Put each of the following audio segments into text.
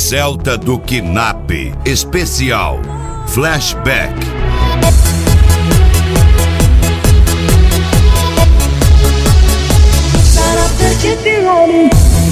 Celta do Kidnap, especial Flashback. Sarà perché ti amo.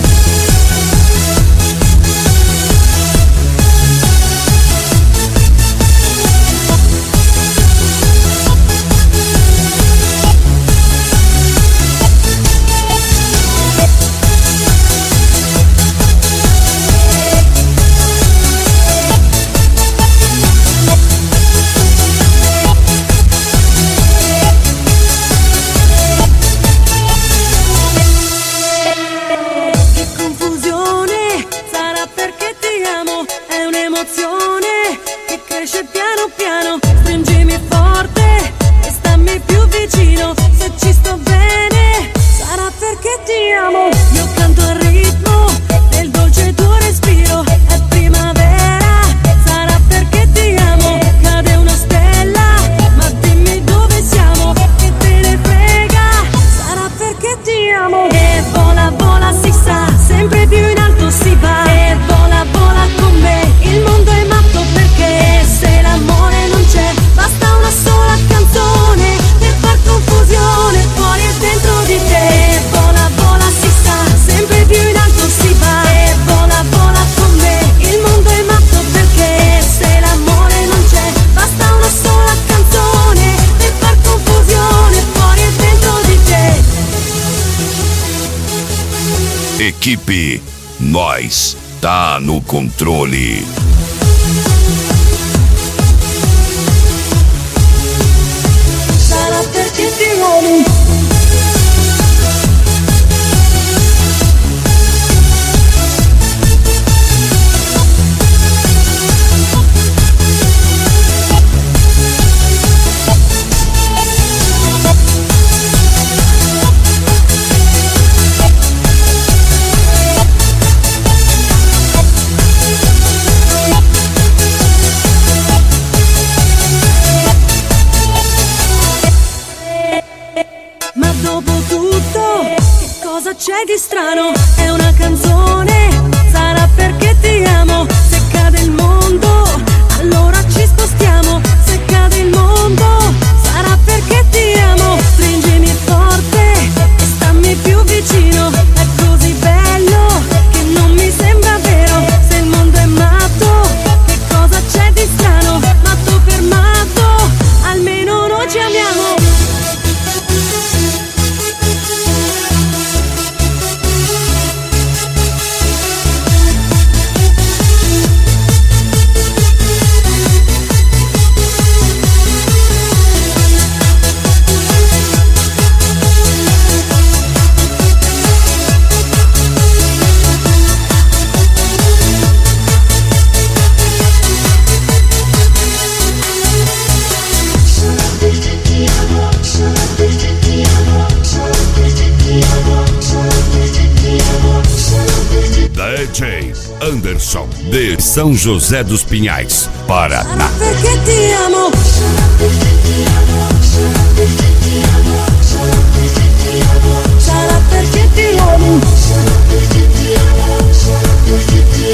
Che cresce piano piano, stringimi forte e stammi più vicino. Se ci sto bene, sarà perché ti amo. Io canto al ritmo del dolce tuo respiro. È primavera, sarà perché ti amo. Cade una stella, ma dimmi dove siamo, che te ne frega. Sarà perché ti amo. E vola, vola, si sa, sempre più in alto si va. E vola, vola con me, il mondo è matto perché se l'amore non c'è, basta una sola canzone per far confusione fuori e dentro di te. Vola, vola, si sa, sempre più in alto si va. E vola, vola con me, il mondo è matto perché se l'amore non c'è, basta una sola canzone per far confusione fuori e dentro di te. Equipe Nós tá no controle. Sarà perché ti amo. Ma dopo tutto, che cosa c'è di strano? È una canzone, sarà perché ti amo. Se cade il mondo, allora ci spostiamo. Se cade il mondo, sarà perché ti amo. Stringimi forte e stammi più vicino. È così bello che non mi sembra vero. Se il mondo è matto, che cosa c'è di strano? Matto per matto, almeno noi ci amiamo. DJ Anderson de São José dos Pinhais, Paraná. Sarà perché ti amo. Sarà perché ti amo.